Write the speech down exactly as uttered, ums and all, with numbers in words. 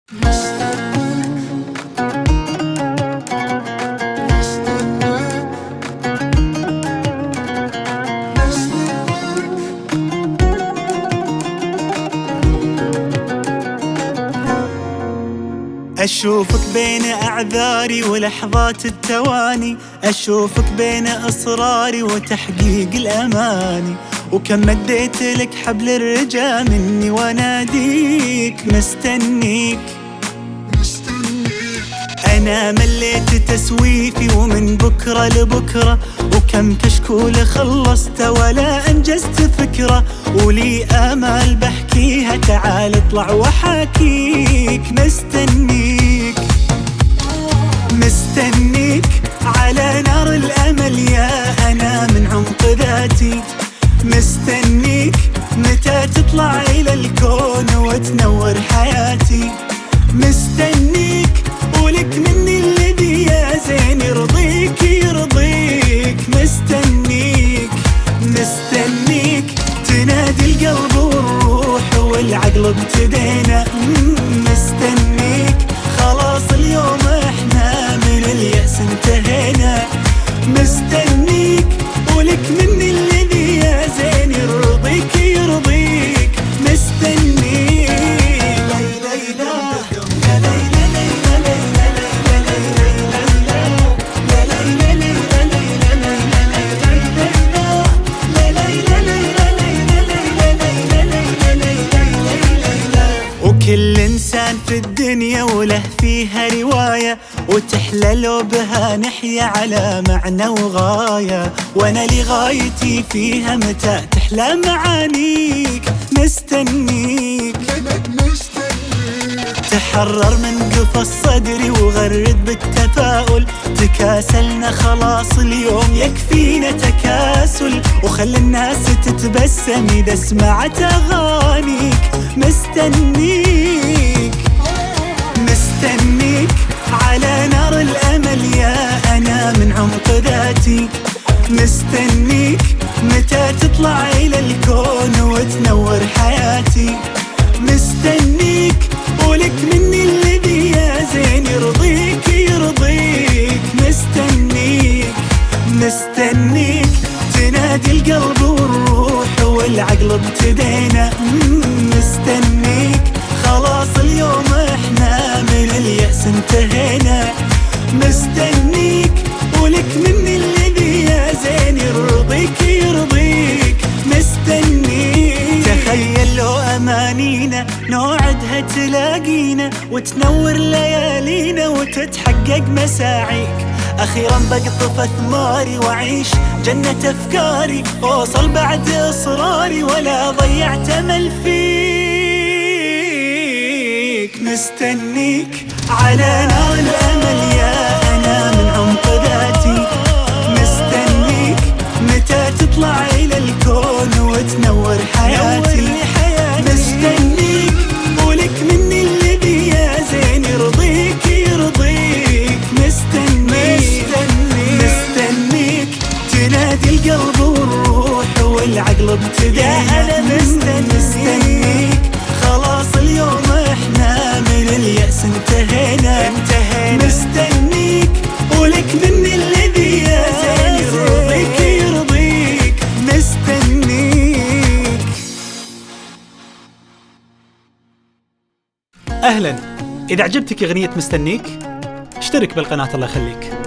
أشوفك بين أعذاري ولحظات التواني، أشوفك بين إصراري وتحقيق الأماني، وكم مديت لك حبل الرجا مني واناديك مستنيك. أنا مليت تسويفي ومن بكرة لبكرة، وكم كشكول خلصت ولا أنجزت فكرة، ولي آمال بحكيها تعال اطلع وحاكيك. مستنيك مستنيك على نار الأمل يا أنا من عمق ذاتي، مستنيك متى تطلع إلى الكون وتنور حياتي، مستنيك ولك مني الذي يا زين يرضيك يرضيك. مستنيك مستنيك تنادي القلب والروح والعقل ابتدينا، مستنيك خلاص اليوم احنا من اليأس انتهينا، مستنيك ولك مني الذي يا زين يرضيك يرضيك. مستنيك كل إنسان في الدنيا وله فيها رواية، وتحلى لو بها نحيا على معنى وغاية، وأنا لغايتي فيها متى تحلى معانيك. مستنيك تحرر من قفص صدري وغرد بالتفاؤل، تكاسلنا خلاص اليوم يكفينا تكاسل، وخلي الناس تتبسم إذا سمعت أغانيك. مستنيك مستنيك على نار الأمل يا أنا من عمق ذاتي، مستنيك متى تطلع إلى الكون وتنور حياتي، مستنيك ولك مني الذي يا زين يرضيك يرضيك. مستنيك مستنيك تنادي القلب والروح والعقل ابتدينا، مستنيك خلاص اليوم احنا من اليأس انتهينا، مستنيك ولك مني الذي يا زين يرضيك يرضيك. مستنيك تخيل لو أمانينا نوعدها تلاقينا، وتنور ليالينا وتتحقق مساعيك، أخيرا بقطف أثماري وأعيش جنة أفكاري، وأوصل بعد إصراري ولا ضيعت أمل فيك. مستنيك على نار الأمل يا أنا من عمق ذاتي، مستنيك متى تطلع إلى الكون وتنور حياتي، مستنيك ولك مني الذي يا زين يرضيك يرضيك. مستنيك مستنيك تنادي القلب والروح والعقل ابتدينا، مستنيك خلاص اليوم احنا من اليأس انتهينا، مستنيك ولك مني الذي يا زين يرضيك يرضيك. مستنيك. أهلا، إذا عجبتك أغنية مستنيك اشترك بالقناة الله يخليك.